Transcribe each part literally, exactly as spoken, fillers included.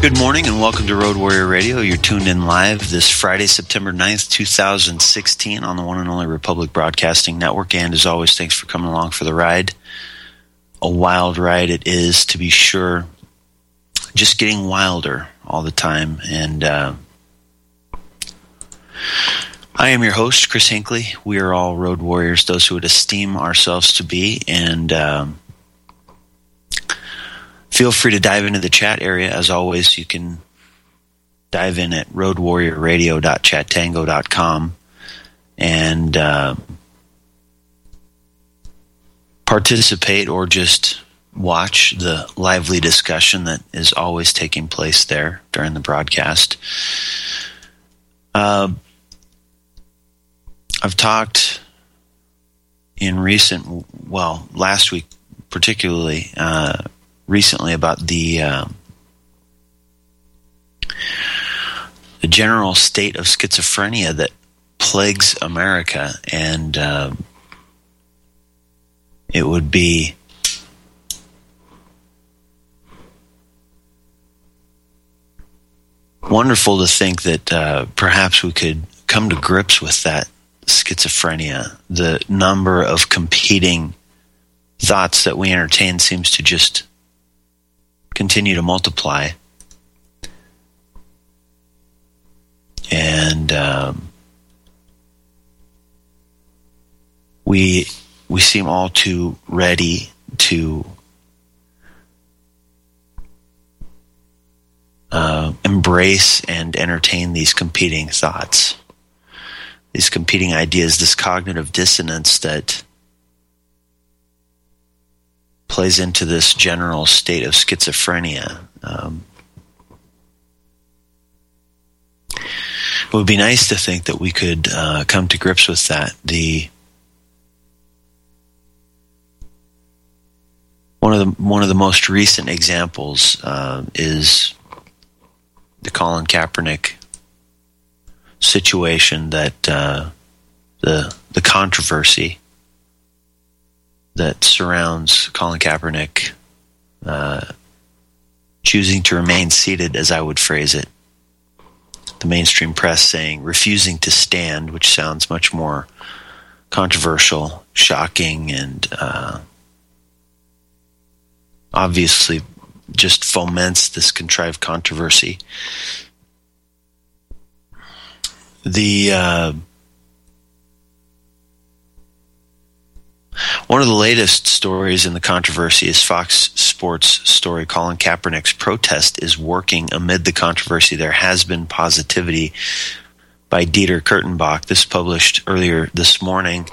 Good morning and welcome to Road Warrior Radio. You're tuned in live this Friday, September ninth, twenty sixteen on the one and only Republic Broadcasting Network. And as always, thanks for coming along for the ride. A wild ride it is, to be sure. Just getting wilder all the time. And uh, I am your host, Chris Hinckley. We are all road warriors, those who would esteem ourselves to be. And um, feel free to dive into the chat area. As always, you can dive in at road warrior radio dot chat tango dot com and uh, participate or just watch the lively discussion that is always taking place there during the broadcast. Uh, I've talked in recent, well, last week particularly, uh, recently about the uh, the general state of schizophrenia that plagues America, and uh, it would be wonderful to think that uh, perhaps we could come to grips with that schizophrenia. The number of competing thoughts that we entertain seems to just continue to multiply. And um, we we seem all too ready to uh, embrace and entertain these competing thoughts, these competing ideas, this cognitive dissonance that plays into this general state of schizophrenia. Um, it would be nice to think that we could uh, come to grips with that. The one of the one of the most recent examples uh, is the Colin Kaepernick situation. That uh, the the controversy that surrounds Colin Kaepernick uh, choosing to remain seated, as I would phrase it. The mainstream press saying refusing to stand, which sounds much more controversial, shocking, and uh, obviously just foments this contrived controversy. The uh, One of the latest stories in the controversy is Fox Sports' story, Colin Kaepernick's protest is working amid the controversy. There has been positivity, by Dieter Kurtenbach. This published earlier this morning.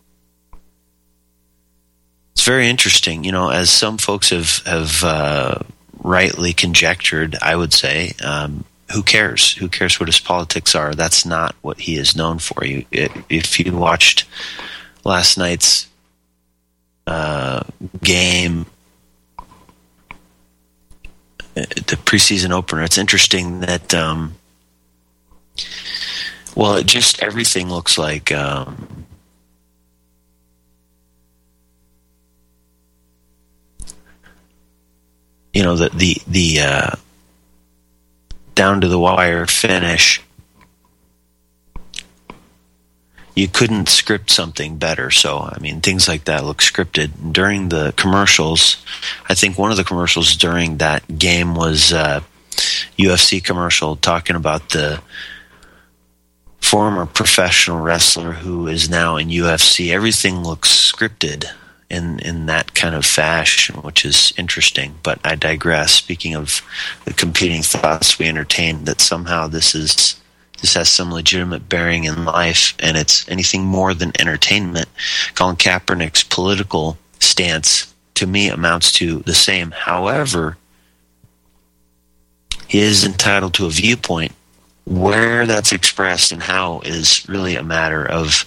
It's very interesting, you know, as some folks have, have uh, rightly conjectured, I would say, um, who cares? Who cares what his politics are? That's not what he is known for. You, if you watched last night's Uh, game, the preseason opener, it's interesting that, um, well, it just everything looks like um, you know the the the uh, down to the wire finish. You couldn't script something better. So, I mean, things like that look scripted. During the commercials, I think one of the commercials during that game was a U F C commercial talking about the former professional wrestler who is now in U F C. Everything looks scripted in, in that kind of fashion, which is interesting. But I digress. Speaking of the competing thoughts we entertain, that somehow this is... This has some legitimate bearing in life, and it's anything more than entertainment. Colin Kaepernick's political stance, to me, amounts to the same. However, he is entitled to a viewpoint. Where that's expressed and how is really a matter of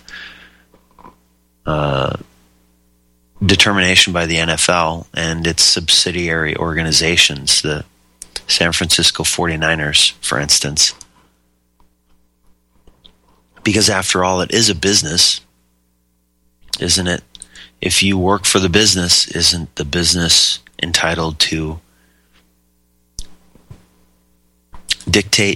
uh, determination by the N F L and its subsidiary organizations, the San Francisco forty-niners, for instance. Because after all, it is a business, isn't it? If you work for the business, isn't the business entitled to dictate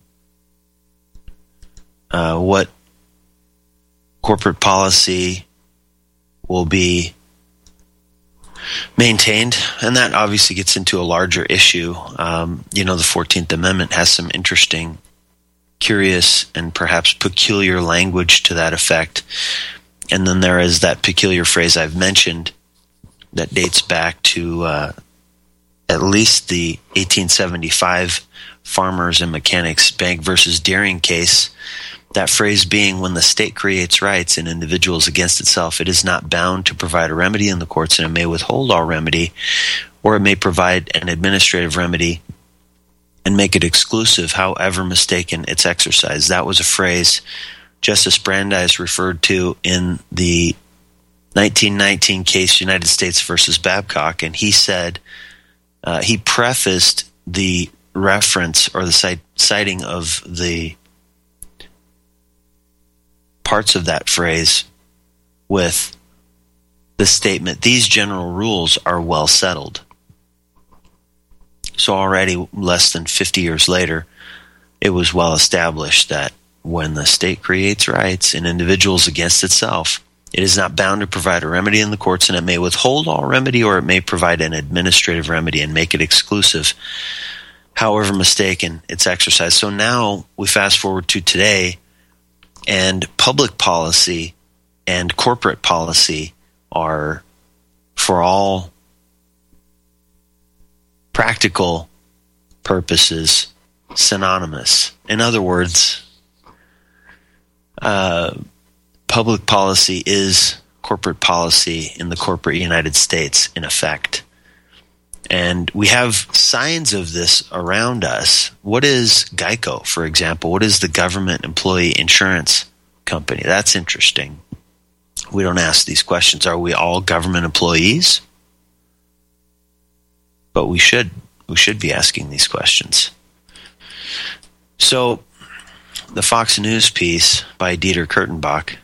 uh, what corporate policy will be maintained, and that obviously gets into a larger issue. Um, you know, the fourteenth Amendment has some interesting, curious, and perhaps peculiar language to that effect. And then there is that peculiar phrase I've mentioned that dates back to uh, at least the eighteen seventy-five Farmers and Mechanics Bank versus Deering case. That phrase being, when the state creates rights in individuals against itself, it is not bound to provide a remedy in the courts, and it may withhold all remedy, or it may provide an administrative remedy and make it exclusive, however mistaken its exercise. That was a phrase Justice Brandeis referred to in the nineteen nineteen case United States versus Babcock, and he said, uh, he prefaced the reference or the cite, citing of the parts of that phrase with the statement, these general rules are well settled. So already less than fifty years later, it was well established that when the state creates rights in individuals against itself, it is not bound to provide a remedy in the courts, and it may withhold all remedy, or it may provide an administrative remedy and make it exclusive, however mistaken its exercise. So now we fast forward to today, and public policy and corporate policy are, for all practical purposes, synonymous. In other words, uh, public policy is corporate policy in the corporate United States, in effect. And we have signs of this around us. What is GEICO, for example? What is the government employee insurance company? That's interesting. We don't ask these questions. Are we all government employees? But we should. We should be asking these questions. So, the Fox News piece by Dieter Kurtenbach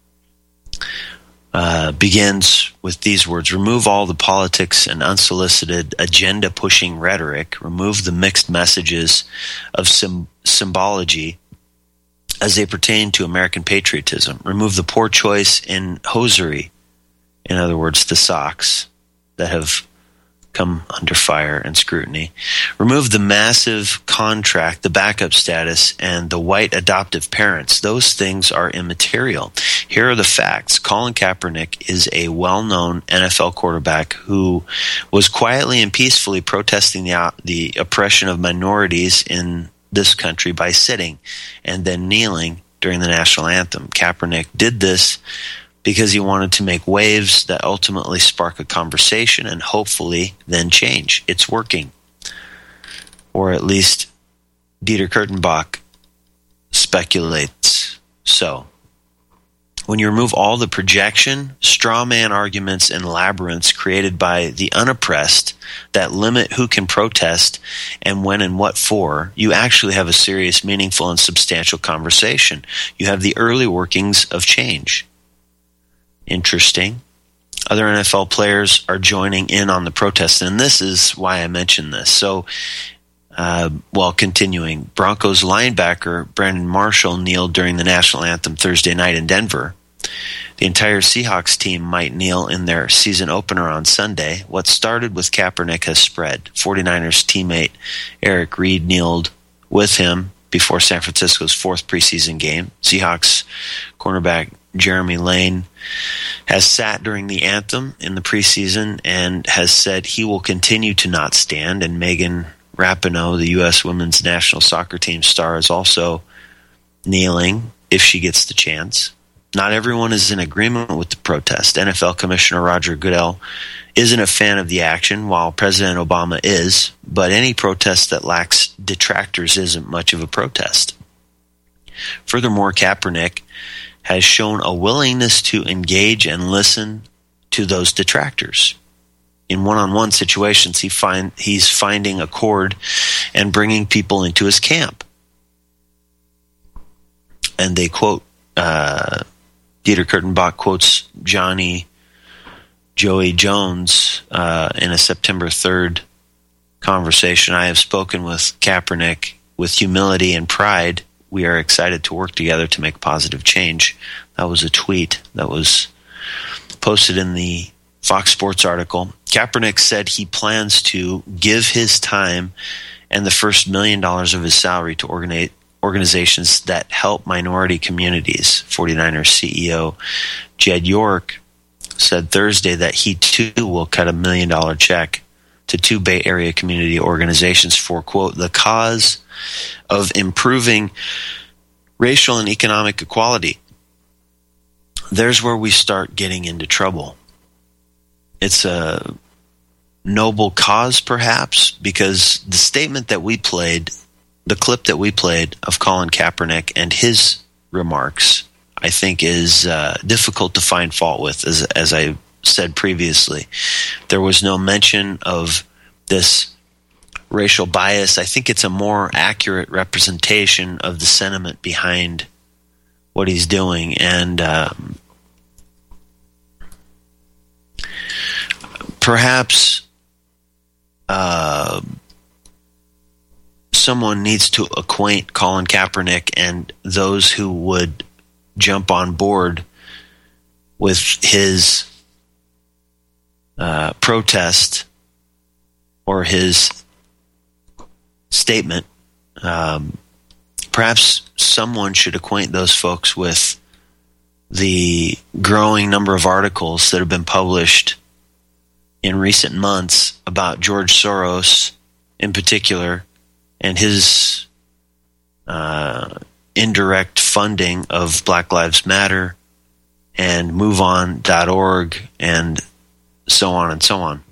Uh, begins with these words: remove all the politics and unsolicited agenda-pushing rhetoric, remove the mixed messages of sim- symbology as they pertain to American patriotism, remove the poor choice in hosiery, in other words, the socks that have come under fire and scrutiny, remove the massive contract, the backup status, and the white adoptive parents. Those things are immaterial. Here are the facts. Colin Kaepernick is a well-known N F L quarterback who was quietly and peacefully protesting the, the oppression of minorities in this country by sitting and then kneeling during the national anthem. Kaepernick did this because he wanted to make waves that ultimately spark a conversation and hopefully then change. It's working. Or at least Dieter Kurtenbach speculates so. When you remove all the projection, straw man arguments, and labyrinths created by the unoppressed that limit who can protest and when and what for, you actually have a serious, meaningful, and substantial conversation. You have the early workings of change. Interesting. Other N F L players are joining in on the protest, and this is why I mentioned this. So, uh, well, continuing, Broncos linebacker Brandon Marshall kneeled during the national anthem Thursday night in Denver. The entire Seahawks team might kneel in their season opener on Sunday. What started with Kaepernick has spread. forty-niners teammate Eric Reid kneeled with him before San Francisco's fourth preseason game. Seahawks cornerback Jeremy Lane has sat during the anthem in the preseason and has said he will continue to not stand. And Megan Rapinoe, the U S women's national soccer team star, is also kneeling if she gets the chance. Not everyone is in agreement with the protest. N F L Commissioner Roger Goodell isn't a fan of the action, while President Obama is, but any protest that lacks detractors isn't much of a protest. Furthermore, Kaepernick has shown a willingness to engage and listen to those detractors. In one-on-one situations, he find, he's finding a chord and bringing people into his camp. And they quote, uh, Dieter Kurtenbach quotes Johnny Joey Jones uh, in a September third conversation. I have spoken with Kaepernick with humility and pride, we are excited to work together to make positive change. That was a tweet that was posted in the Fox Sports article. Kaepernick said he plans to give his time and the first million dollars of his salary to organize, organizations that help minority communities. forty-niners C E O Jed York said Thursday that he too will cut a million dollar check to two Bay Area community organizations for, quote, the cause of improving racial and economic equality. There's where we start getting into trouble. It's a noble cause, perhaps, because the statement that we played, the clip that we played of Colin Kaepernick and his remarks, I think is uh, difficult to find fault with, as, as I said previously. There was no mention of this racial bias. I think it's a more accurate representation of the sentiment behind what he's doing. And um, perhaps uh, someone needs to acquaint Colin Kaepernick and those who would jump on board with his uh, protest or his statement. Um, perhaps someone should acquaint those folks with the growing number of articles that have been published in recent months about George Soros in particular and his uh, indirect funding of Black Lives Matter and move on dot org and so on and so on.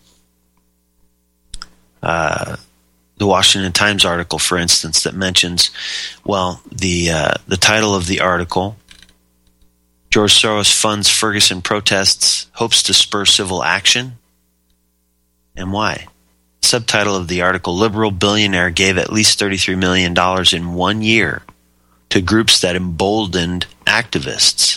Uh, the Washington Times article, for instance, that mentions, well, the uh, the title of the article, George Soros funds Ferguson protests, hopes to spur civil action. And why? Subtitle of the article, liberal billionaire gave at least thirty-three million dollars in one year to groups that emboldened activists.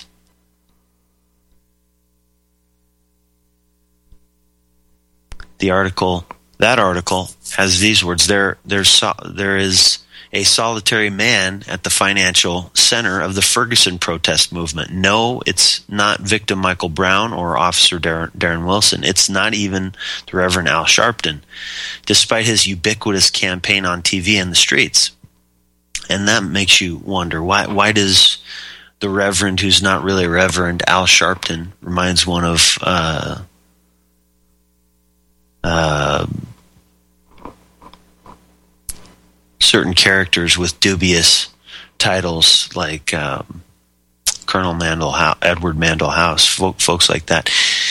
The article, that article has these words, there, there's, there is a solitary man at the financial center of the Ferguson protest movement. No, it's not victim Michael Brown or Officer Darren, Darren Wilson. It's not even the Reverend Al Sharpton, despite his ubiquitous campaign on T V and the streets. And that makes you wonder, why, why does the Reverend, who's not really Reverend, Al Sharpton, reminds one of uh, uh, certain characters with dubious titles like um, Colonel Mandel, House, Edward Mandel House, folk, folks like that.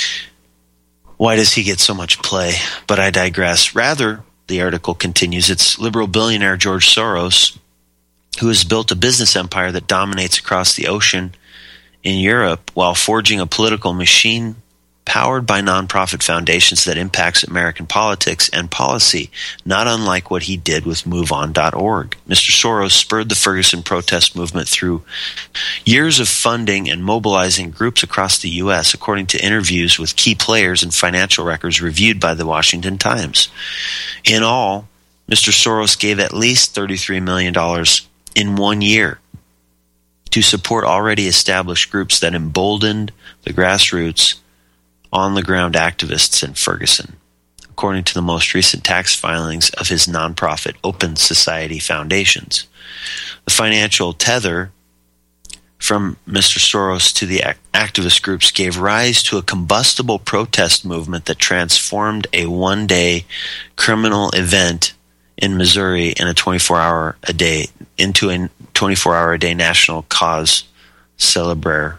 Why does he get so much play? But I digress. Rather, the article continues, it's liberal billionaire George Soros, who has built a business empire that dominates across the ocean in Europe while forging a political machine powered by nonprofit foundations that impacts American politics and policy, not unlike what he did with move on dot org. Mister Soros spurred the Ferguson protest movement through years of funding and mobilizing groups across the U S, according to interviews with key players and financial records reviewed by the Washington Times. In all, Mister Soros gave at least thirty-three million dollars in one year to support already established groups that emboldened the grassroots on-the-ground activists in Ferguson, according to the most recent tax filings of his nonprofit Open Society Foundations. The financial tether from Mister Soros to the activist groups gave rise to a combustible protest movement that transformed a one-day criminal event in Missouri in a twenty-four hour a day into a twenty-four hour a day national cause célèbre.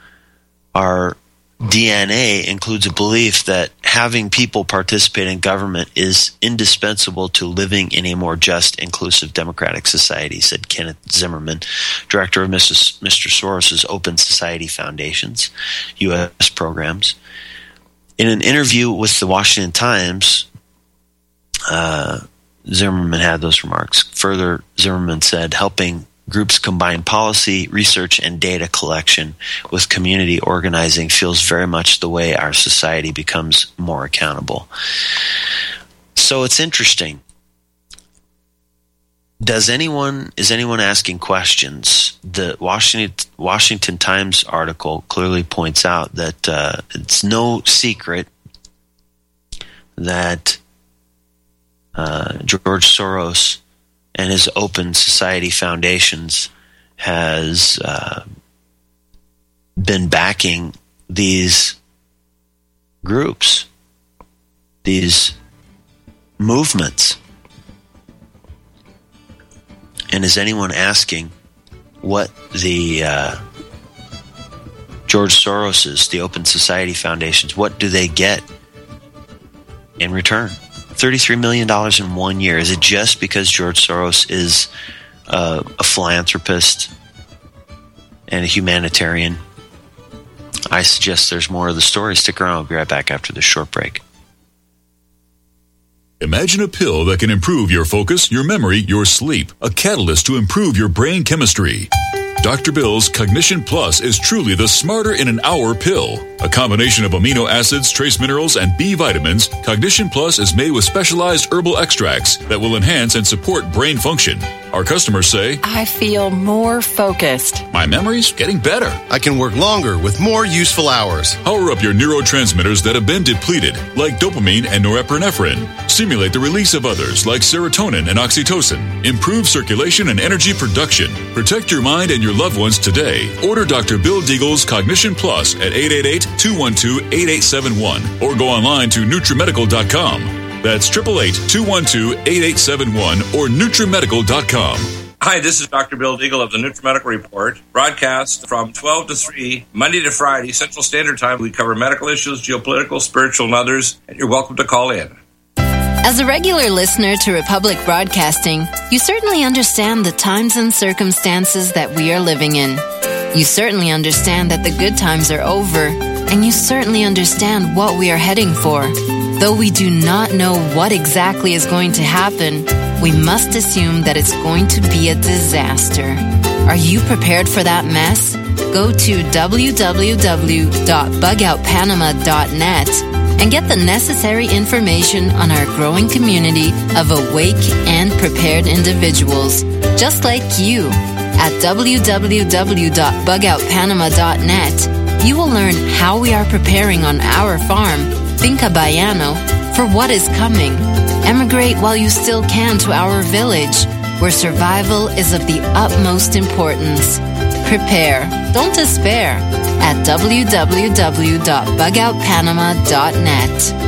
Our D N A includes a belief that having people participate in government is indispensable to living in a more just, inclusive, democratic society, said Kenneth Zimmerman, director of Mister Soros' Open Society Foundations, U S programs. In an interview with the Washington Times, uh, Zimmerman had those remarks. Further, Zimmerman said, helping groups combine policy, research, and data collection with community organizing feels very much the way our society becomes more accountable. So it's interesting. does anyone is anyone asking questions? The Washington Washington Times article clearly points out that uh, it's no secret that uh, George Soros and his Open Society Foundations has uh, been backing these groups, these movements. And is anyone asking what the uh, George Soros's, the Open Society Foundations, what do they get in return? thirty-three million dollars in one year. Is it just because George Soros is uh, a philanthropist and a humanitarian? I suggest there's more of the story. Stick around. We'll be right back after this short break. Imagine a pill that can improve your focus, your memory, your sleep. A catalyst to improve your brain chemistry. Doctor Bill's Cognition Plus is truly the smarter in an hour pill. A combination of amino acids, trace minerals, and B vitamins, Cognition Plus is made with specialized herbal extracts that will enhance and support brain function. Our customers say, I feel more focused. My memory's getting better. I can work longer with more useful hours. Power up your neurotransmitters that have been depleted, like dopamine and norepinephrine. Stimulate the release of others, like serotonin and oxytocin. Improve circulation and energy production. Protect your mind and your loved ones today. Order Doctor Bill Deagle's Cognition Plus at eight eight eight, two one two, eight eight seven one or go online to Nutrimedical dot com. That's eight eight eight, two one two, eight eight seven one or Nutrimedical dot com. Hi, this is Doctor Bill Deagle of the NutriMedical Report, broadcast from twelve to three, Monday to Friday, Central Standard Time. We cover medical issues, geopolitical, spiritual, and others, and you're welcome to call in. As a regular listener to Republic Broadcasting, you certainly understand the times and circumstances that we are living in. You certainly understand that the good times are over, and you certainly understand what we are heading for. Though we do not know what exactly is going to happen, we must assume that it's going to be a disaster. Are you prepared for that mess? Go to w w w dot bug out panama dot net and get the necessary information on our growing community of awake and prepared individuals, just like you. At w w w dot bug out panama dot net, you will learn how we are preparing on our farm, Finca Bayano, for what is coming. Emigrate while you still can to our village, where survival is of the utmost importance. Prepare, don't despair, at w w w dot bug out panama dot net.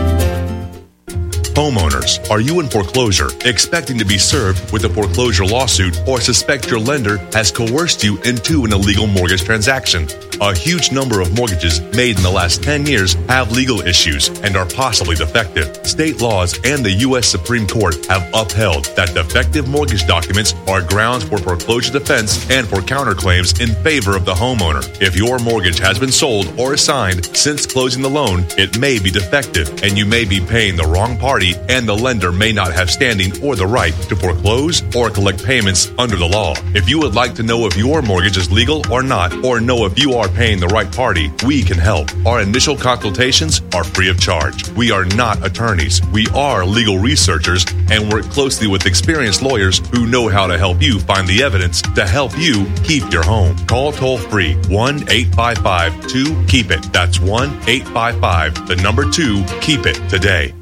Homeowners, are you in foreclosure, expecting to be served with a foreclosure lawsuit, or suspect your lender has coerced you into an illegal mortgage transaction? A huge number of mortgages made in the last ten years have legal issues and are possibly defective. State laws and the U S Supreme Court have upheld that defective mortgage documents are grounds for foreclosure defense and for counterclaims in favor of the homeowner. If your mortgage has been sold or assigned since closing the loan, it may be defective and you may be paying the wrong party, and the lender may not have standing or the right to foreclose or collect payments under the law. If you would like to know if your mortgage is legal or not, or know if you are paying the right party, we can help. Our initial consultations are free of charge. We are not attorneys. We are legal researchers and work closely with experienced lawyers who know how to help you find the evidence to help you keep your home. Call toll free one eight five five two keep it. That's one eight five five, the number two, keep it today.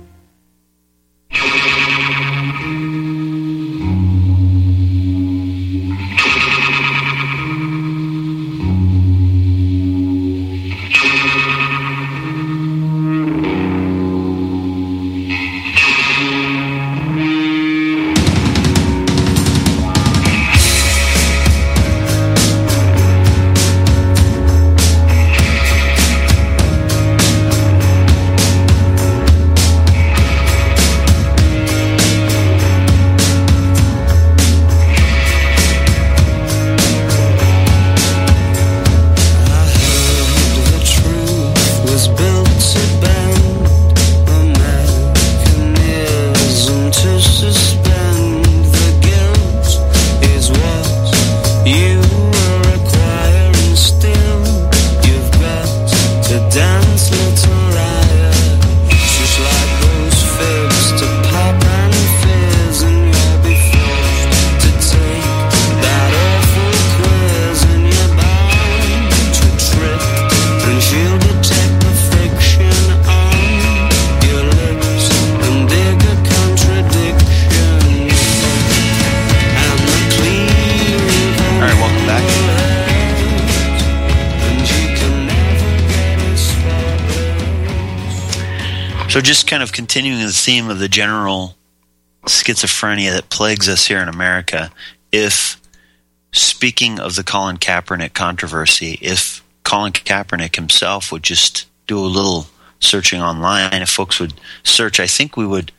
So just kind of continuing the theme of the general schizophrenia that plagues us here in America, if, speaking of the Colin Kaepernick controversy, if Colin Kaepernick himself would just do a little searching online, if folks would search, I think we would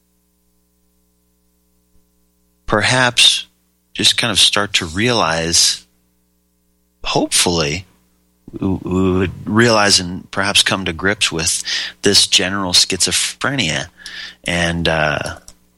perhaps just kind of start to realize, hopefully, we would realize and perhaps come to grips with this general schizophrenia. And uh,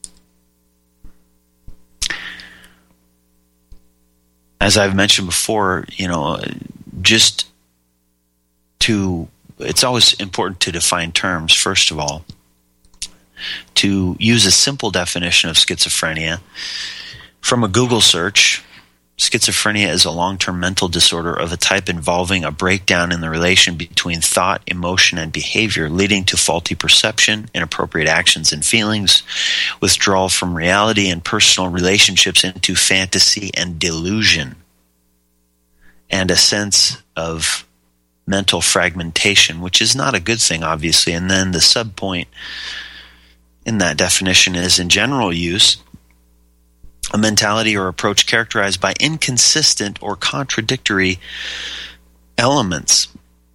as I've mentioned before, you know, just to, it's always important to define terms, first of all. To use a simple definition of schizophrenia, from a Google search, schizophrenia is a long-term mental disorder of a type involving a breakdown in the relation between thought, emotion, and behavior, leading to faulty perception, inappropriate actions and feelings, withdrawal from reality and personal relationships into fantasy and delusion, and a sense of mental fragmentation, which is not a good thing, obviously. And then the subpoint in that definition is, in general use, a mentality or approach characterized by inconsistent or contradictory elements.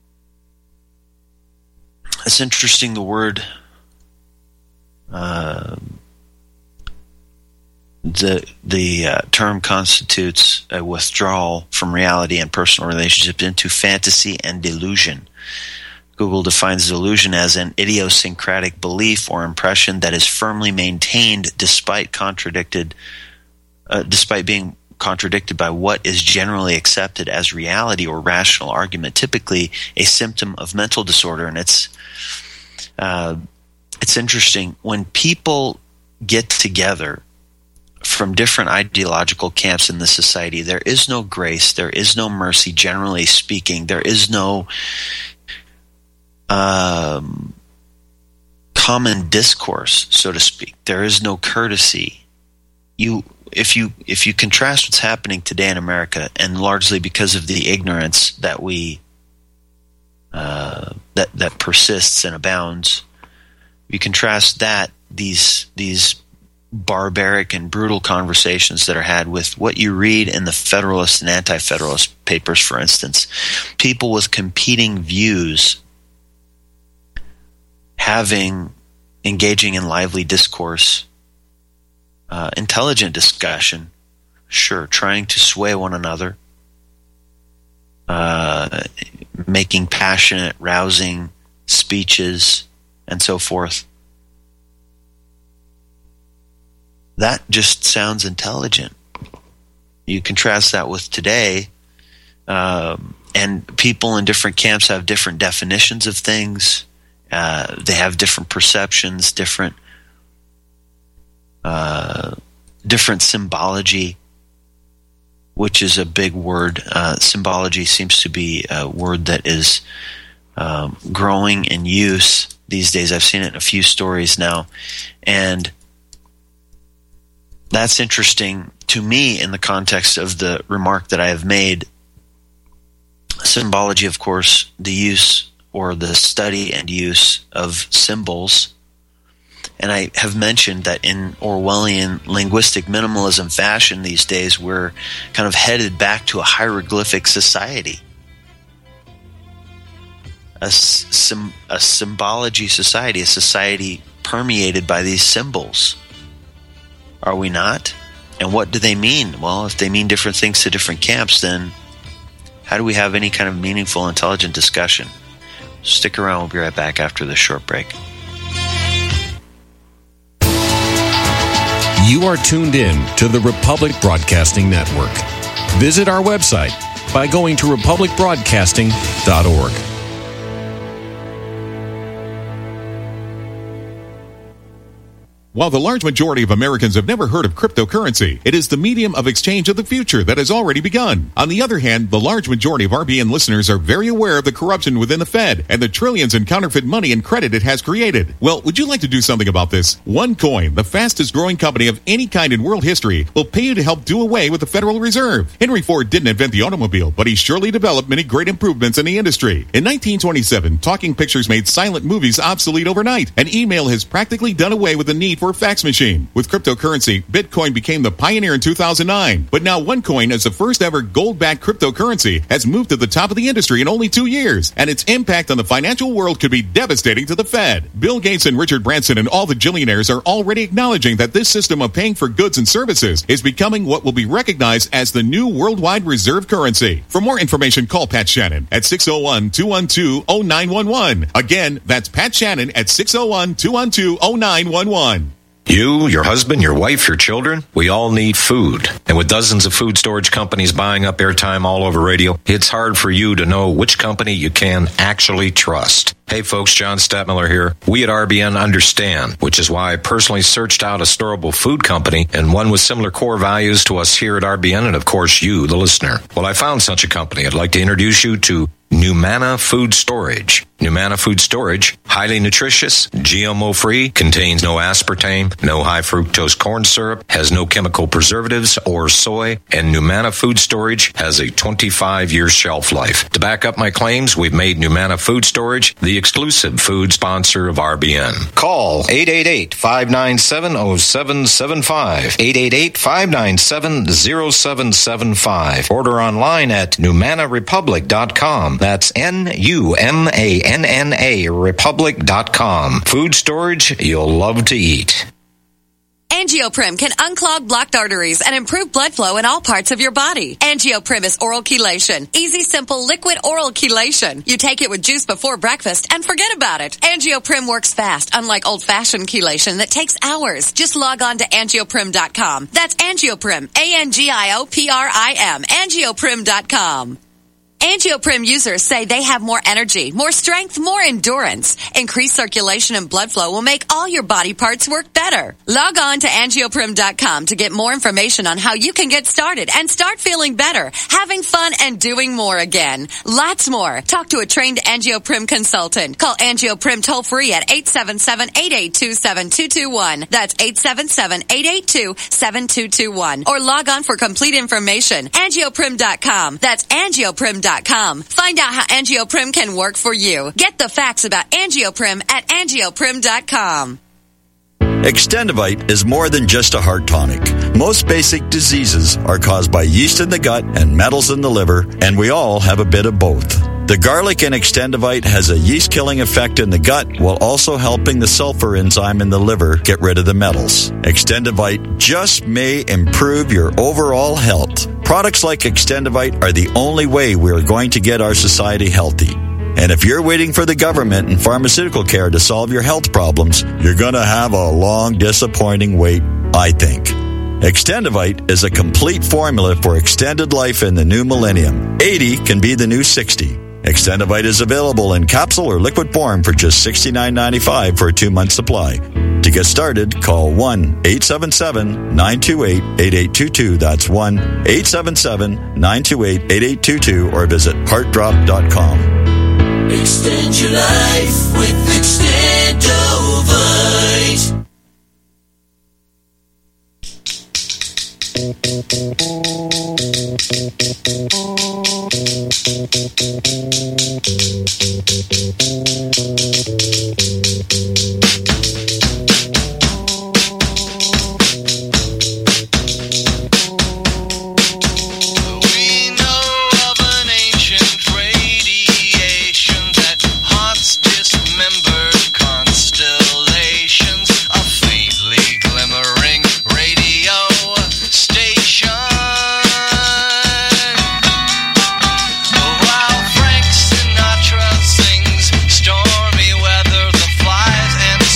It's interesting, the word uh, the the uh, term constitutes a withdrawal from reality and personal relationships into fantasy and delusion. Google defines delusion as an idiosyncratic belief or impression that is firmly maintained despite contradicted Uh, despite being contradicted by what is generally accepted as reality or rational argument, typically a symptom of mental disorder. And it's uh, it's interesting, when people get together from different ideological camps in the society, there is no grace, there is no mercy, generally speaking. There is no um, common discourse, so to speak. There is no courtesy. You If you if you contrast what's happening today in America, and largely because of the ignorance that we uh, that that persists and abounds, you contrast that these these barbaric and brutal conversations that are had with what you read in the Federalist and Anti-Federalist papers, for instance, people with competing views having engaging in lively discourse. Uh, intelligent discussion, sure, trying to sway one another, uh, making passionate, rousing speeches, and so forth. That just sounds intelligent. You contrast that with today, um, and people in different camps have different definitions of things. Uh, they have different perceptions, different Uh, different symbology, which is a big word. Uh, symbology seems to be a word that is um, growing in use these days. I've seen it in a few stories now, and that's interesting to me in the context of the remark that I have made. Symbology, of course, the use or the study and use of symbols. And I have mentioned that in Orwellian linguistic minimalism fashion these days, we're kind of headed back to a hieroglyphic society, a, sim, a symbology society, a society permeated by these symbols. Are we not? And what do they mean? Well, if they mean different things to different camps, then how do we have any kind of meaningful, intelligent discussion? Stick around. We'll be right back after this short break. You are tuned in to the Republic Broadcasting Network. Visit our website by going to republic broadcasting dot org. While the large majority of Americans have never heard of cryptocurrency, it is the medium of exchange of the future that has already begun. On the other hand, the large majority of R B N listeners are very aware of the corruption within the Fed and the trillions in counterfeit money and credit it has created. Well, would you like to do something about this? OneCoin, the fastest growing company of any kind in world history, will pay you to help do away with the Federal Reserve. Henry Ford didn't invent the automobile, but he surely developed many great improvements in the industry. In nineteen twenty-seven, talking pictures made silent movies obsolete overnight, and email has practically done away with the need for a fax machine. With cryptocurrency, Bitcoin became the pioneer in two thousand nine. But now OneCoin, as the first ever gold-backed cryptocurrency, has moved to the top of the industry in only two years, and its impact on the financial world could be devastating to the Fed. Bill Gates and Richard Branson and all the billionaires are already acknowledging that this system of paying for goods and services is becoming what will be recognized as the new worldwide reserve currency. For more information, call Pat Shannon at six oh one, two one two, oh nine one one. Again, that's Pat Shannon at six oh one, two one two, oh nine one one. You, your husband, your wife, your children, we all need food. And with dozens of food storage companies buying up airtime all over radio, it's hard for you to know which company you can actually trust. Hey folks, John Stadtmiller here. We at R B N understand, which is why I personally searched out a storable food company and one with similar core values to us here at R B N and of course you, the listener. Well, I found such a company. I'd like to introduce you to Numana Food Storage. Numana Food Storage, highly nutritious, G M O-free, contains no aspartame, no high fructose corn syrup, has no chemical preservatives or soy, and Numana Food Storage has a twenty-five year shelf life. To back up my claims, we've made Numana Food Storage the exclusive food sponsor of R B N. Call eight eight eight, five nine seven, oh seven seven five, eight eight eight, five nine seven, oh seven seven five. Order online at numana republic dot com. That's N U M A N N A republic dot com. Food storage you'll love to eat. Angioprim can unclog blocked arteries and improve blood flow in all parts of your body. Angioprim is oral chelation. Easy, simple, liquid oral chelation. You take it with juice before breakfast and forget about it. Angioprim works fast, unlike old-fashioned chelation that takes hours. Just log on to angioprim dot com. That's Angioprim, A N G I O P R I M, angioprim dot com. Angioprim users say they have more energy, more strength, more endurance. Increased circulation and blood flow will make all your body parts work better. Log on to angioprim dot com to get more information on how you can get started and start feeling better, having fun, and doing more again. Lots more. Talk to a trained Angioprim consultant. Call Angioprim toll-free at eight seven seven, eight eight two, seven two two one. That's eight seven seven, eight eight two, seven two two one. Or log on for complete information. angioprim dot com. That's angioprim dot com. Find out how Angioprim can work for you. Get the facts about Angioprim at angioprim dot com. Extendivite is more than just a heart tonic. Most basic diseases are caused by yeast in the gut and metals in the liver, and we all have a bit of both. The garlic in Extendivite has a yeast-killing effect in the gut while also helping the sulfur enzyme in the liver get rid of the metals. Extendivite just may improve your overall health. Products like Extendivite are the only way we are going to get our society healthy. And if you're waiting for the government and pharmaceutical care to solve your health problems, you're going to have a long, disappointing wait, I think. Extendivite is a complete formula for extended life in the new millennium. eighty can be the new sixty. Extendivite is available in capsule or liquid form for just sixty-nine ninety-five for a two-month supply. To get started, call one eight seven seven, nine two eight, eight eight two two. That's one eight seven seven, nine two eight, eight eight two two or visit heart drop dot com. Extend your life with Extendovite. While Frank Sinatra sings stormy weather, the flies and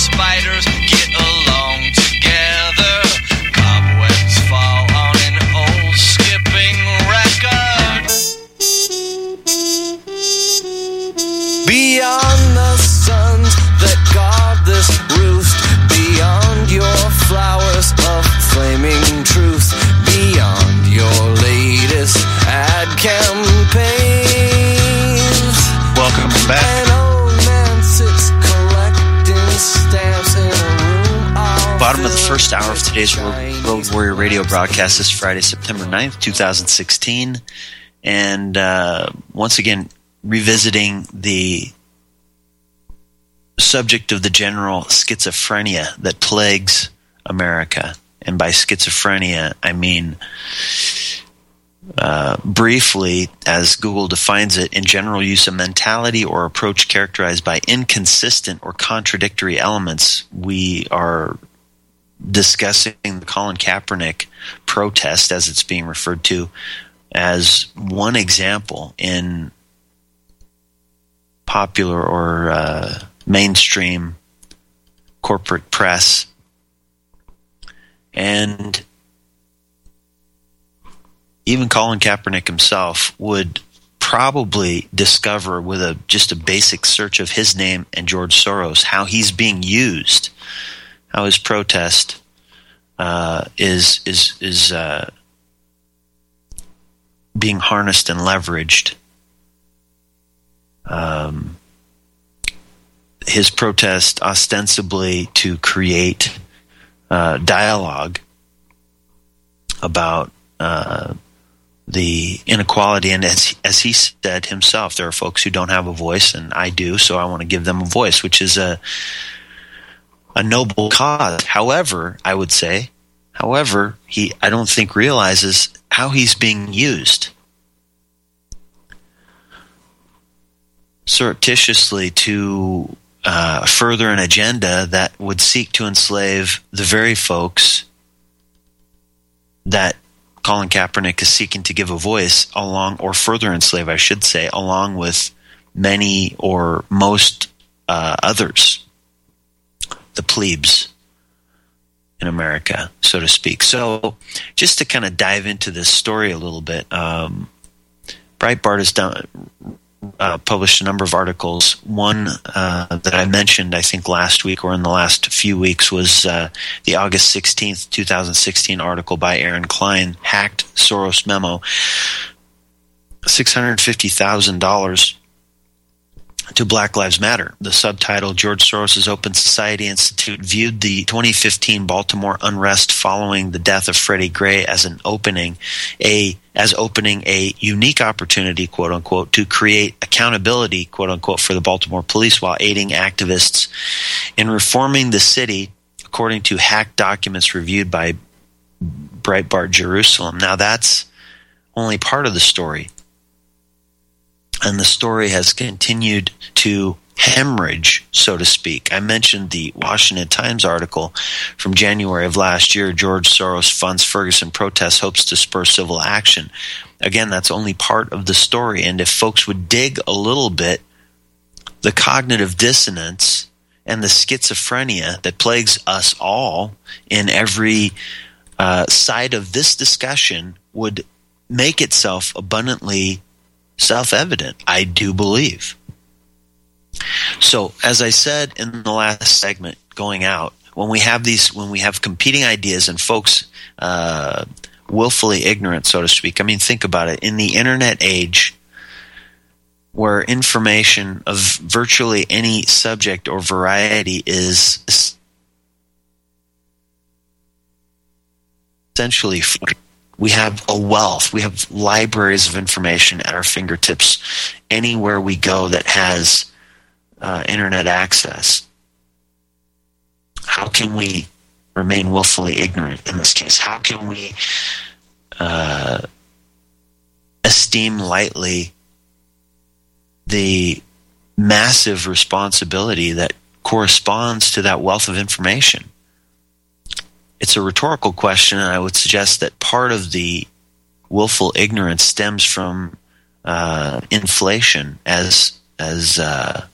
of the first hour of today's Road Warrior Radio broadcast this Friday, September ninth, twenty sixteen. And uh, once again, revisiting the subject of the general schizophrenia that plagues America. And by schizophrenia, I mean, uh, briefly, as Google defines it, in general use, a mentality or approach characterized by inconsistent or contradictory elements. We are discussing the Colin Kaepernick protest, as it's being referred to, as one example in popular or uh, mainstream corporate press. And even Colin Kaepernick himself would probably discover with a just a basic search of his name and George Soros how he's being used, how his protest uh, is is is uh, being harnessed and leveraged. Um, his protest ostensibly to create uh, dialogue about uh, the inequality, and as as he said himself, there are folks who don't have a voice, and I do, so I want to give them a voice, which is a a noble cause. However, I would say, however, he I don't think realizes how he's being used surreptitiously to uh, further an agenda that would seek to enslave the very folks that Colin Kaepernick is seeking to give a voice along, or further enslave, I should say, along with many or most uh, others, the plebes in America, so to speak. So just to kind of dive into this story a little bit, um, Breitbart has done uh, published a number of articles. One uh, that I mentioned, I think last week or in the last few weeks, was uh, the August sixteenth, twenty sixteen article by Aaron Klein, Hacked Soros Memo, six hundred fifty thousand dollars to Black Lives Matter. The subtitle, George Soros' Open Society Institute viewed the twenty fifteen Baltimore unrest following the death of Freddie Gray as an opening, a as opening a unique opportunity, quote unquote, to create accountability, quote unquote, for the Baltimore police while aiding activists in reforming the city, according to hacked documents reviewed by Breitbart Jerusalem. Now that's only part of the story. And the story has continued to hemorrhage, so to speak. I mentioned the Washington Times article from January of last year, George Soros funds Ferguson protests, hopes to spur civil action. Again, that's only part of the story. And if folks would dig a little bit, the cognitive dissonance and the schizophrenia that plagues us all in every uh, side of this discussion would make itself abundantly self-evident, I do believe. So, as I said in the last segment, going out, when we have these, when we have competing ideas and folks uh, willfully ignorant, so to speak. I mean, think about it. In the internet age, where information of virtually any subject or variety is essentially free, we have a wealth. We have libraries of information at our fingertips anywhere we go that has uh, internet access. How can we remain willfully ignorant in this case? How can we uh, esteem lightly the massive responsibility that corresponds to that wealth of information? It's a rhetorical question, and I would suggest that part of the willful ignorance stems from uh, inflation, as as uh,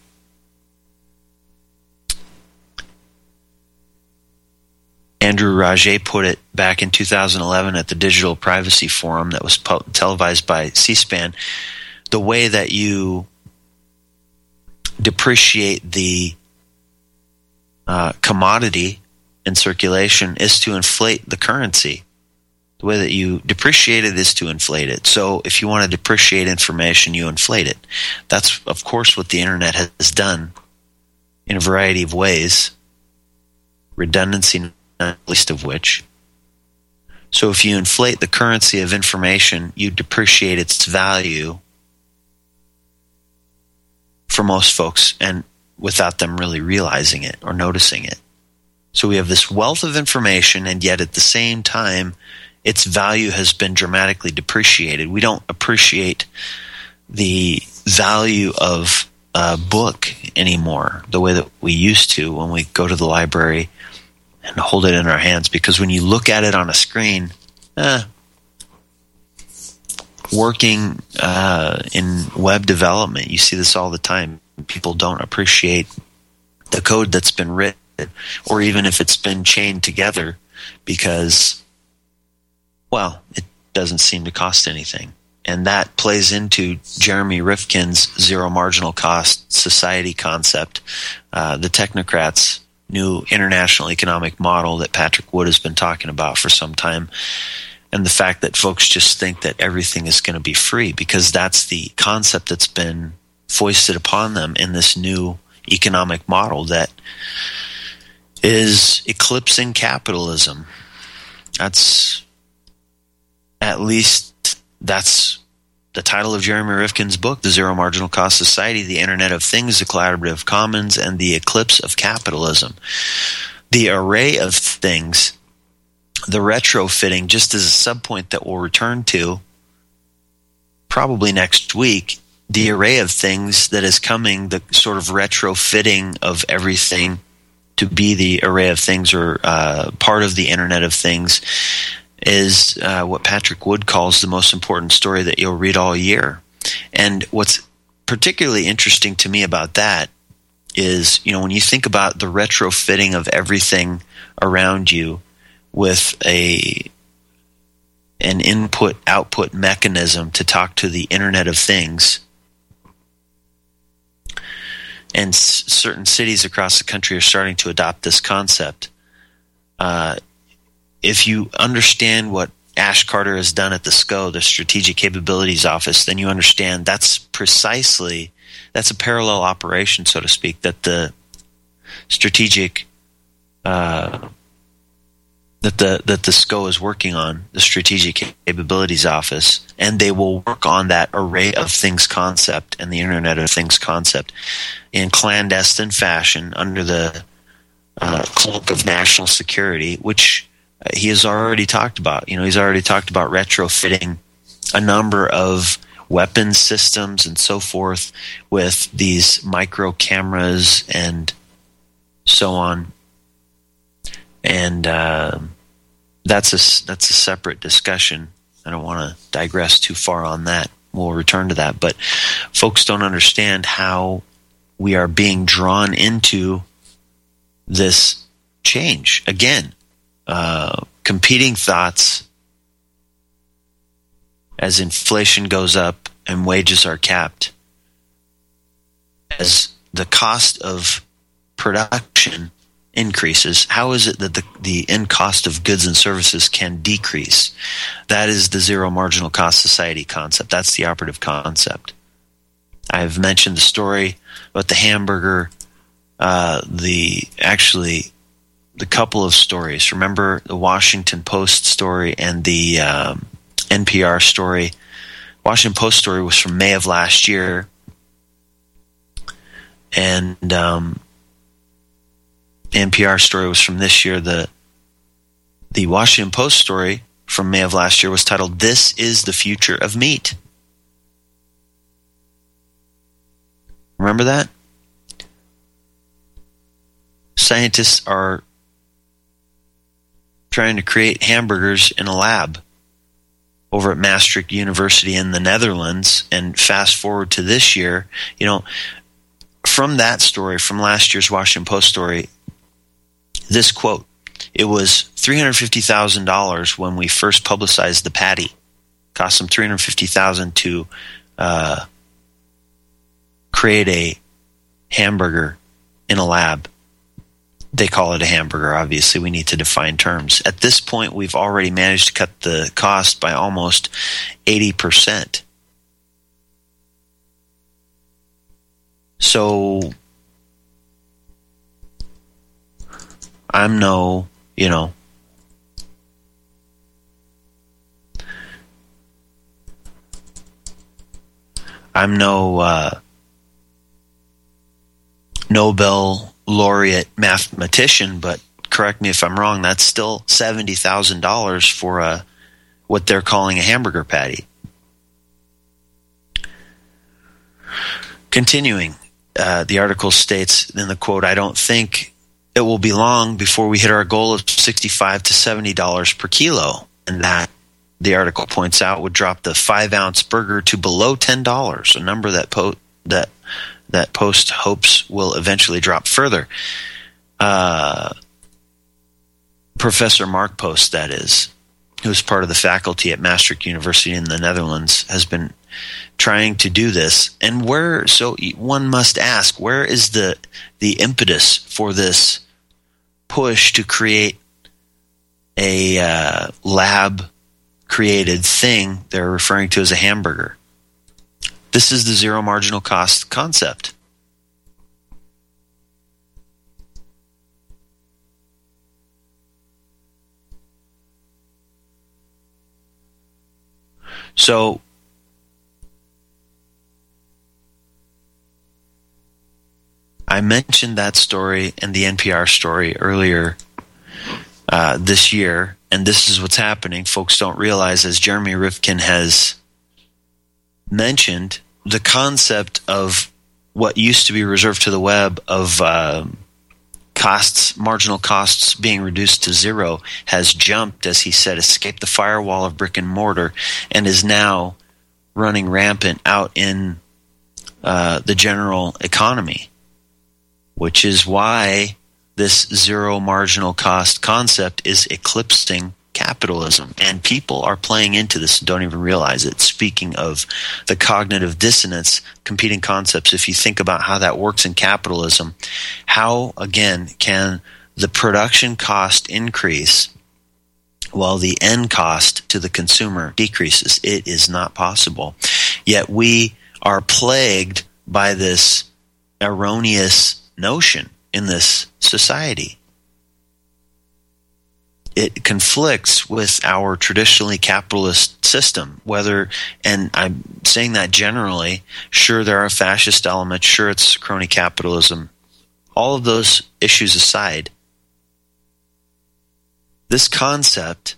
Andrew Rajay put it back in two thousand eleven at the Digital Privacy Forum that was po- televised by C-SPAN. The way that you depreciate the uh, commodity in circulation is to inflate the currency. The way that you depreciate it is to inflate it. So if you want to depreciate information, you inflate it. That's, of course, what the internet has done in a variety of ways. Redundancy not least of which. So if you inflate the currency of information, you depreciate its value for most folks, and without them really realizing it or noticing it. So we have this wealth of information, and yet at the same time, its value has been dramatically depreciated. We don't appreciate the value of a book anymore the way that we used to when we go to the library and hold it in our hands, because when you look at it on a screen, eh, working uh, in web development, you see this all the time. People don't appreciate the code that's been written, or even if it's been chained together, because, well, it doesn't seem to cost anything. And that plays into Jeremy Rifkin's zero marginal cost society concept, uh, the technocrats' new international economic model that Patrick Wood has been talking about for some time, and the fact that folks just think that everything is going to be free, because that's the concept that's been foisted upon them in this new economic model that is eclipsing capitalism. That's, at least that's the title of Jeremy Rifkin's book, The Zero Marginal Cost Society, The Internet of Things, The Collaborative Commons, and the Eclipse of Capitalism. The array of things, the retrofitting, just as a subpoint that we'll return to probably next week, the array of things that is coming, the sort of retrofitting of everything to be the array of things, or uh, part of the Internet of Things, is uh, what Patrick Wood calls the most important story that you'll read all year. And what's particularly interesting to me about that is, you know, when you think about the retrofitting of everything around you with a an input-output mechanism to talk to the Internet of Things, and s- certain cities across the country are starting to adopt this concept. Uh, if you understand what Ash Carter has done at the S C O, the Strategic Capabilities Office, then you understand that's precisely, that's a parallel operation, so to speak, that the strategic, uh, that the that the S C O is working on, the Strategic Capabilities Office, and they will work on that array of things concept and the Internet of Things concept in clandestine fashion under the uh, cloak of national security, which he has already talked about. You know, he's already talked about retrofitting a number of weapons systems and so forth with these micro cameras and so on. And uh, that's a that's a separate discussion. I don't want to digress too far on that. We'll return to that. But folks don't understand how we are being drawn into this change again. Uh, competing thoughts as inflation goes up and wages are capped, as the cost of production increases. How is it that the, the end cost of goods and services can decrease? That is the zero marginal cost society concept. That's the operative concept. I've mentioned the story about the hamburger, uh, the actually the couple of stories. Remember the Washington Post story and the um, N P R story. Washington Post story was from May of last year, and um, N P R story was from this year. The the Washington Post story from May of last year was titled, "This is the Future of Meat." Remember that? Scientists are trying to create hamburgers in a lab over at Maastricht University in the Netherlands, and fast forward to this year, you know, from that story, from last year's Washington Post story, this quote, it was three hundred fifty thousand dollars when we first publicized the patty. Cost them three hundred fifty thousand dollars to uh, create a hamburger in a lab. They call it a hamburger. Obviously, we need to define terms. At this point, we've already managed to cut the cost by almost eighty percent. So I'm no, you know, I'm no uh, Nobel laureate mathematician, but correct me if I'm wrong, that's still seventy thousand dollars for a, what they're calling a hamburger patty. Continuing, uh, the article states in the quote, "I don't think it will be long before we hit our goal of sixty-five to seventy dollars per kilo." And that, the article points out, would drop the five-ounce burger to below ten dollars, a number that po- that that Post hopes will eventually drop further. Uh, Professor Mark Post, that is, who's part of the faculty at Maastricht University in the Netherlands, has been trying to do this. And where, so one must ask, where is the the impetus for this push to create a uh, lab-created thing they're referring to as a hamburger? This is the zero marginal cost concept. So I mentioned that story and the N P R story earlier uh, this year, and this is what's happening. Folks don't realize, as Jeremy Rifkin has mentioned, the concept of what used to be reserved to the web of uh, costs, marginal costs being reduced to zero, has jumped, as he said, escaped the firewall of brick and mortar, and is now running rampant out in uh, the general economy, which is why this zero marginal cost concept is eclipsing capitalism, and people are playing into this and don't even realize it. Speaking of the cognitive dissonance, competing concepts, if you think about how that works in capitalism, how, again, can the production cost increase while the end cost to the consumer decreases? It is not possible. Yet we are plagued by this erroneous notion in this society. It conflicts with our traditionally capitalist system, whether, and I'm saying that generally, sure there are fascist elements, sure it's crony capitalism, all of those issues aside, this concept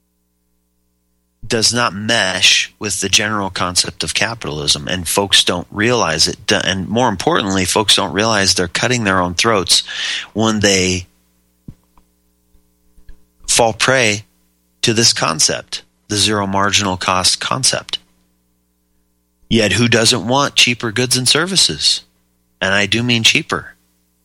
does not mesh with the general concept of capitalism, and folks don't realize it. And more importantly, folks don't realize they're cutting their own throats when they fall prey to this concept, the zero marginal cost concept. Yet who doesn't want cheaper goods and services? And I do mean cheaper.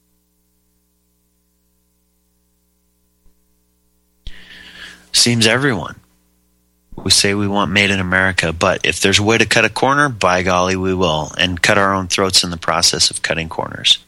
Seems everyone. We say we want made in America, but if there's a way to cut a corner, by golly, we will, and cut our own throats in the process of cutting corners.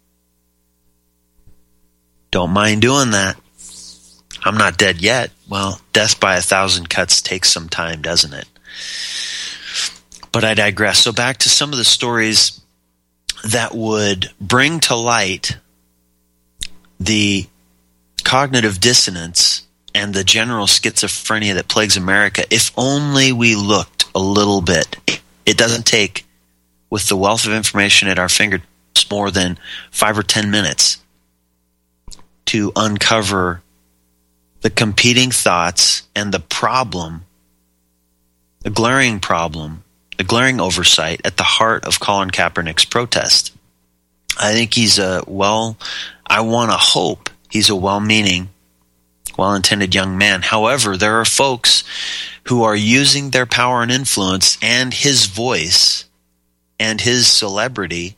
Don't mind doing that. I'm not dead yet. Well, death by a thousand cuts takes some time, doesn't it? But I digress. So back to some of the stories that would bring to light the cognitive dissonance and the general schizophrenia that plagues America, if only we looked a little bit. It doesn't take, with the wealth of information at our fingertips, more than five or ten minutes to uncover the competing thoughts and the problem, the glaring problem, the glaring oversight at the heart of Colin Kaepernick's protest. I think he's a well, I want to hope he's a well-meaning, well-intended young man. However, there are folks who are using their power and influence and his voice and his celebrity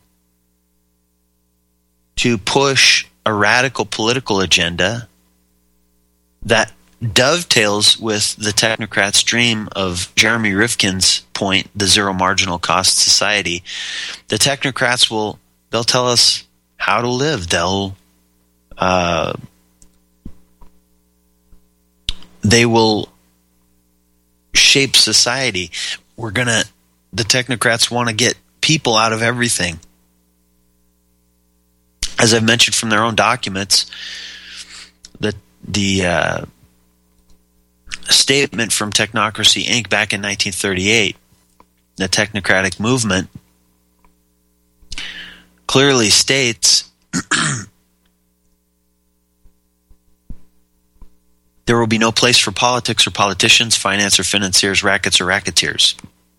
to push a radical political agenda that dovetails with the technocrats' dream of Jeremy Rifkin's point, the zero marginal cost society. The technocrats will, they'll tell us how to live. They'll, uh, they will shape society. We're gonna, the technocrats want to get people out of everything. As I've mentioned from their own documents, the the uh, statement from Technocracy Incorporated back in nineteen thirty-eight, the technocratic movement, clearly states there will be no place for politics or politicians, finance or financiers, rackets or racketeers.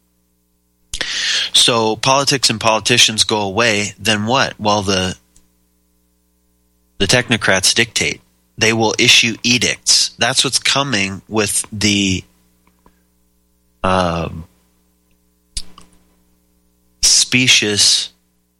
So politics and politicians go away, then what? Well, the the technocrats dictate. They will issue edicts. That's what's coming with the uh, specious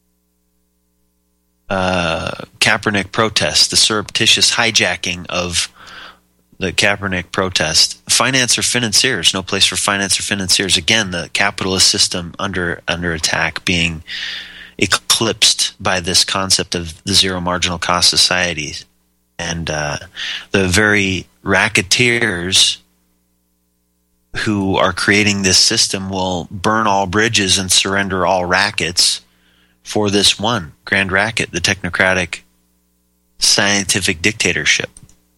uh, Kaepernick protest, the surreptitious hijacking of the Kaepernick protest. Finance or financiers, no place for finance or financiers. Again, the capitalist system under under attack, being eclipsed by this concept of the zero marginal cost society. And uh, the very racketeers who are creating this system will burn all bridges and surrender all rackets for this one grand racket, the technocratic scientific dictatorship.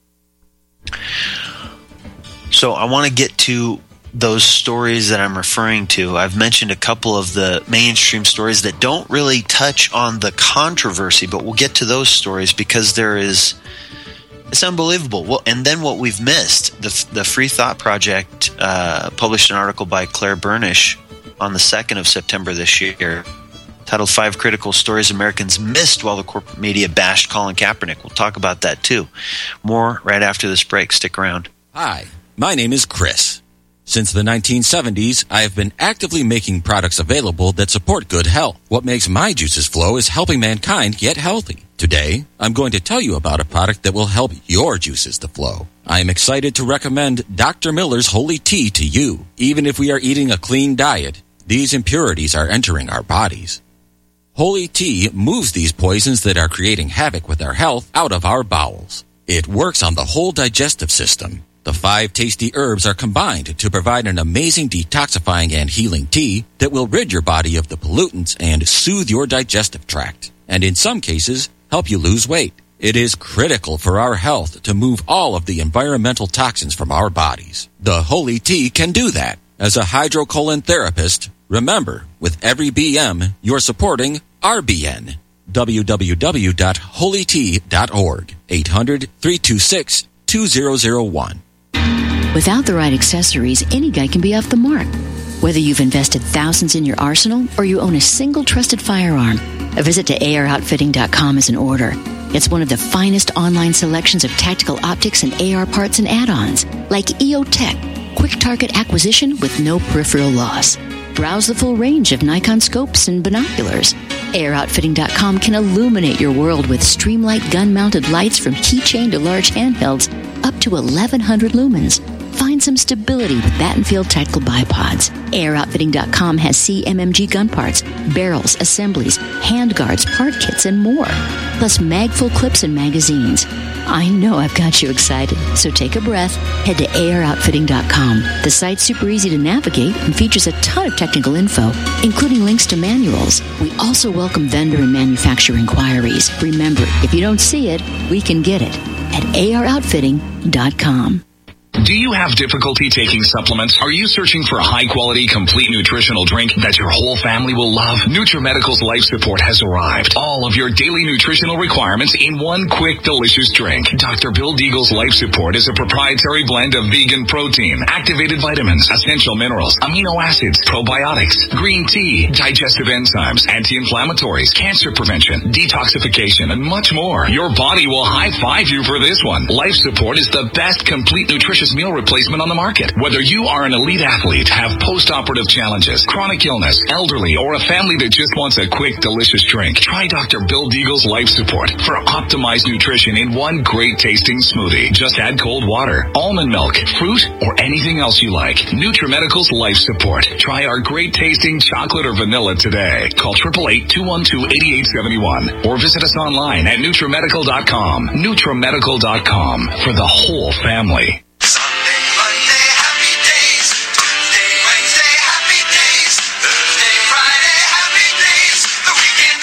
So I want to get to those stories that I'm referring to. I've mentioned a couple of the mainstream stories that don't really touch on the controversy, but we'll get to those stories because there is, it's unbelievable. Well, and then what we've missed, the the Free Thought Project uh, published an article by Claire Burnish on the second of September this year, titled Five Critical Stories Americans Missed While the Corporate Media Bashed Colin Kaepernick. We'll talk about that too. More right after this break. Stick around. Hi, my name is Chris. Since the nineteen seventies, I have been actively making products available that support good health. What makes my juices flow is helping mankind get healthy. Today, I'm going to tell you about a product that will help your juices to flow. I am excited to recommend Doctor Miller's Holy Tea to you. Even if we are eating a clean diet, these impurities are entering our bodies. Holy Tea moves these poisons that are creating havoc with our health out of our bowels. It works on the whole digestive system. The five tasty herbs are combined to provide an amazing detoxifying and healing tea that will rid your body of the pollutants and soothe your digestive tract, and in some cases, help you lose weight. It is critical for our health to move all of the environmental toxins from our bodies. The Holy Tea can do that. As a hydrocolon therapist, remember, with every B M, you're supporting R B N. w w w dot holy tea dot org. eight hundred, three two six, two zero zero one. Without the right accessories, any guy can be off the mark. Whether you've invested thousands in your arsenal or you own a single trusted firearm, a visit to A R outfitting dot com is in order. It's one of the finest online selections of tactical optics and A R parts and add-ons, like E O Tech, quick target acquisition with no peripheral loss. Browse the full range of Nikon scopes and binoculars. A R outfitting dot com can illuminate your world with Streamlight gun-mounted lights from keychain to large handhelds up to eleven hundred lumens. Find some stability with Battenfield Tactical Bipods. A R outfitting dot com has C M M G gun parts, barrels, assemblies, handguards, part kits, and more. Plus mag-full clips and magazines. I know I've got you excited, so take a breath. Head to A R outfitting dot com. The site's super easy to navigate and features a ton of technical info, including links to manuals. We also welcome vendor and manufacturer inquiries. Remember, if you don't see it, we can get it at A R outfitting dot com. Do you have difficulty taking supplements? Are you searching for a high-quality, complete nutritional drink that your whole family will love? NutriMedical's Life Support has arrived. All of your daily nutritional requirements in one quick, delicious drink. Doctor Bill Deagle's Life Support is a proprietary blend of vegan protein, activated vitamins, essential minerals, amino acids, probiotics, green tea, digestive enzymes, anti-inflammatories, cancer prevention, detoxification, and much more. Your body will high-five you for this one. Life Support is the best complete nutrition meal replacement on the market. Whether you are an elite athlete, have post-operative challenges, chronic illness, elderly, or a family that just wants a quick, delicious drink, try Doctor Bill Deagle's Life Support for optimized nutrition in one great tasting smoothie. Just add cold water, almond milk, fruit, or anything else you like. NutriMedical's Life Support. Try our great tasting chocolate or vanilla today. Call eight eight eight, two one two, eight eight seven one or visit us online at NutriMedical dot com. NutriMedical dot com for the whole family.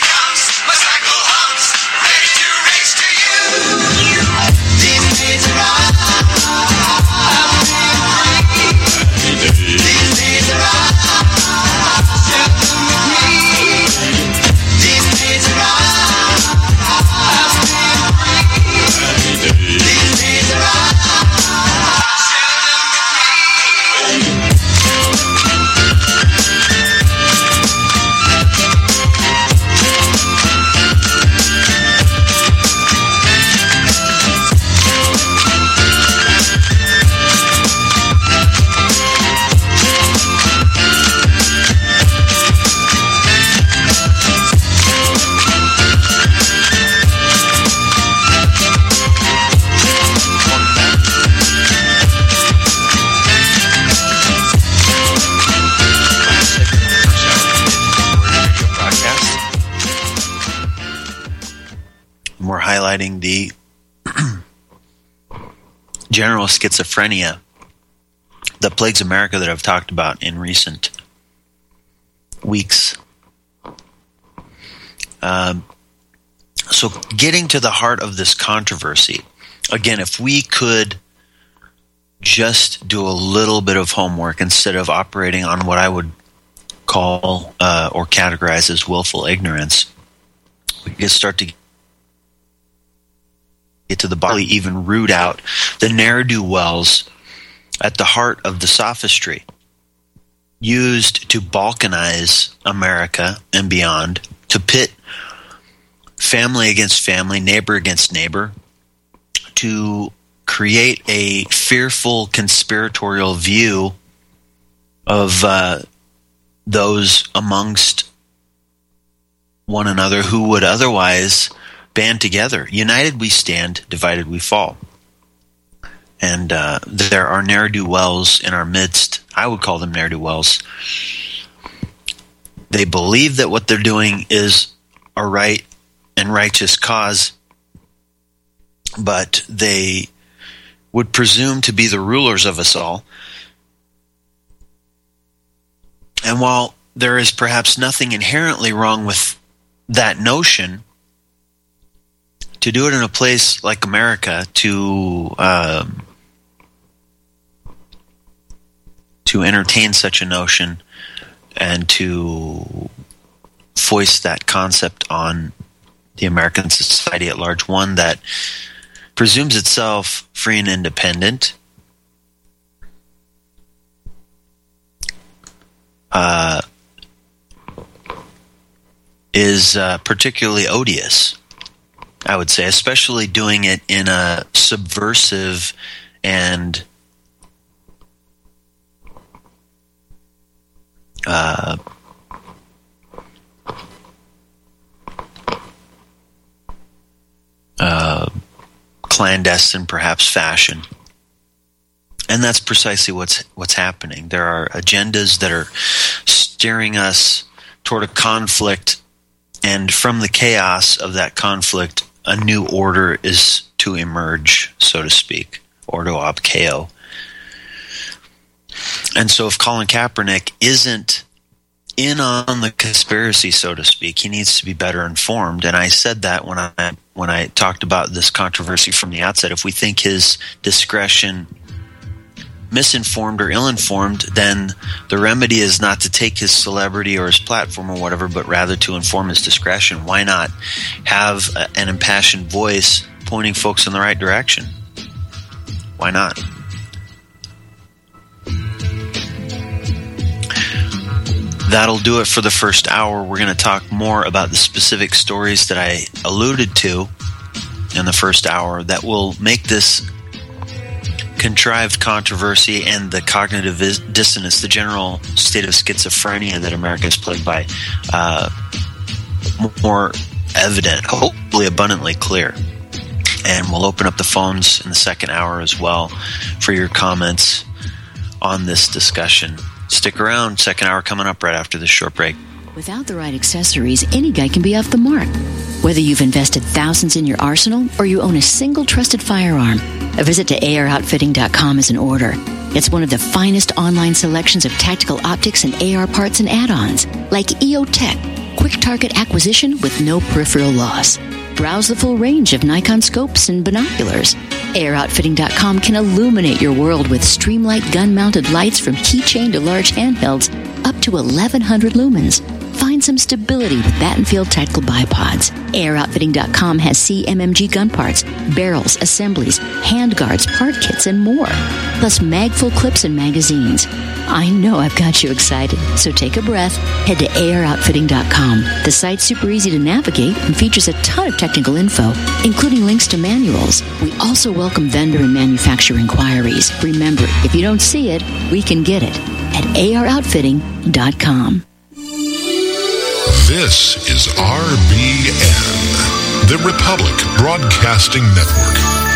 Race to you. These days are highlighting the general schizophrenia that plagues America that I've talked about in recent weeks. Um, so getting to the heart of this controversy, again, if we could just do a little bit of homework instead of operating on what I would call uh, or categorize as willful ignorance, we could start to get to the bottom, even root out the ne'er-do-wells at the heart of the sophistry used to balkanize America and beyond, to pit family against family, neighbor against neighbor, to create a fearful conspiratorial view of uh, those amongst one another who would otherwise band together. United we stand, divided we fall. And uh, there are ne'er-do-wells in our midst. I would call them ne'er-do-wells. They believe that what they're doing is a right and righteous cause, but they would presume to be the rulers of us all. And while there is perhaps nothing inherently wrong with that notion, to do it in a place like America, to um, to entertain such a notion and to foist that concept on the American society at large, one that presumes itself free and independent, uh, is uh, particularly odious, I would say, especially doing it in a subversive and uh, uh, clandestine, perhaps, fashion. And that's precisely what's what's happening. There are agendas that are steering us toward a conflict, and from the chaos of that conflict, a new order is to emerge, so to speak, ordo ab chao. And so if Colin Kaepernick isn't in on the conspiracy, so to speak, he needs to be better informed. And I said that when I when I talked about this controversy from the outset. If we think his discretion misinformed or ill-informed, then the remedy is not to take his celebrity or his platform or whatever, but rather to inform his discretion. Why not have a, an impassioned voice pointing folks in the right direction? Why not? That'll do it for the first hour. We're going to talk more about the specific stories that I alluded to in the first hour that will make this contrived controversy and the cognitive dissonance, the general state of schizophrenia that America is plagued by, uh, more evident, hopefully abundantly clear. And we'll open up the phones in the second hour as well for your comments on this discussion. Stick around. Second hour coming up right after this short break. Without the right accessories, any guy can be off the mark. Whether you've invested thousands in your arsenal or you own a single trusted firearm, a visit to A R outfitting dot com is in order. It's one of the finest online selections of tactical optics and A R parts and add-ons, like E O Tech, quick target acquisition with no peripheral loss. Browse the full range of Nikon scopes and binoculars. A R outfitting dot com can illuminate your world with Streamlight gun-mounted lights from keychain to large handhelds up to eleven hundred lumens. Find some stability with Battenfield tactical bipods. A R outfitting dot com has C M M G gun parts, barrels, assemblies, handguards, part kits, and more. Plus mag-full clips and magazines. I know I've got you excited, so take a breath. Head to A R outfitting dot com. The site's super easy to navigate and features a ton of technical info, including links to manuals. We also welcome vendor and manufacturer inquiries. Remember, if you don't see it, we can get it at A R outfitting dot com. This is R B N, the Republic Broadcasting Network.